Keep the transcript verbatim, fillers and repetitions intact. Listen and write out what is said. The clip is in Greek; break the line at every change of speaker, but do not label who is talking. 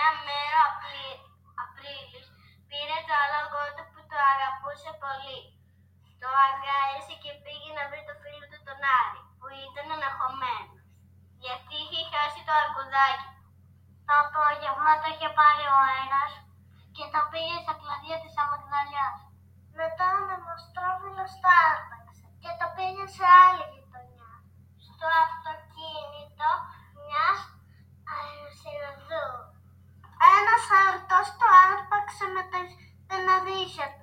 Μια μέρα ο Απρίλης πήρε το άλογο του που το αγαπούσε πολύ. Το αγκάλιασε και πήγε να βρει το φίλο του τον Άρη, που ήταν αγχωμένος, γιατί είχε χάσει το αρκουδάκι του. Το απόγευμα το είχε πάρει ο αέρας και το πήγε στα κλαδιά της αμυγδαλιάς. Μετά ο Νεμοστρόβιλος το άρπαξε και το πήγε σε άλλη γειτονιά, στο αυτοκίνητο μιας αεροσυνοδού. Ένας αορτός το άρπαξε με τα στεναδύχια